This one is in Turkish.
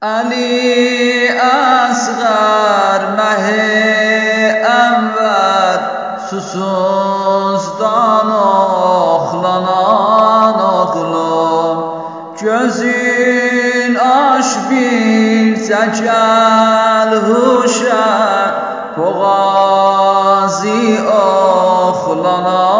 Ali asgar mehe enver susuzdan oklanan oğlum gözün aş bilse gel huşa boğazı oklanan